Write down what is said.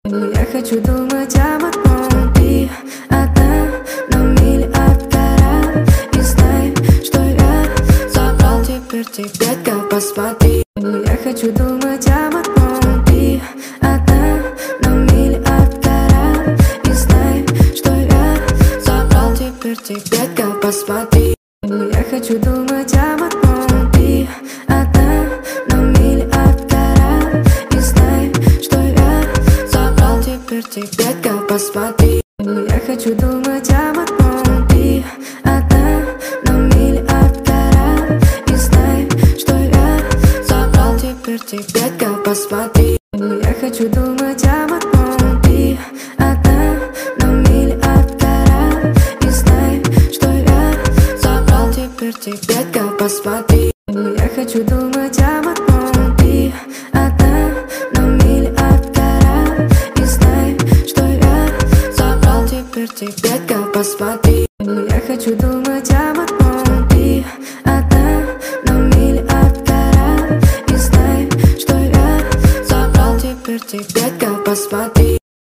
Я хочу думать об одном. Ты одна на миллиард гора. И знай, что я забрал теперь тебя, посмотри. Я хочу думать об одном. Ты одна на миллиард гора. И знай, что я забрал теперь тебя, посмотри. Я хочу думать об одном. Ты одна на миллиард гора. И знай, что я забрал теперь тебя, посмотри. Я хочу думать об одном. Ты одна на миллиард гора. И знай, что я забрал теперь тебя, посмотри. Я хочу думать об одном. Ты одна на миллиард гора. И знай, что я забрал теперь тебя, посмотри. Я хочу думать об одном. Ты одна на миллиард гора. И знай, что я забрал теперь тебя, посмотри. Я хочу думать об одном. Ты одна на миллиард гора. И знай, что я забрал теперь тебя, посмотри.